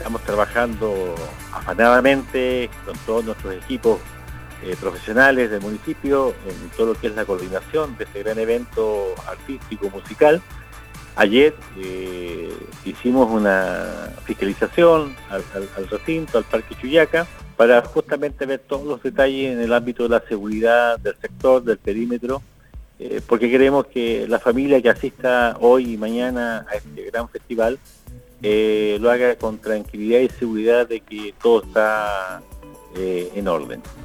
Estamos trabajando afanadamente con todos nuestros equipos profesionales del municipio en todo lo que es la coordinación de este gran evento artístico musical. Ayer hicimos una fiscalización al recinto, al Parque Chuyaca, para justamente ver todos los detalles en el ámbito de la seguridad del sector, del perímetro, porque queremos que la familia que asista hoy y mañana a este gran festival lo haga con tranquilidad y seguridad de que todo está en orden.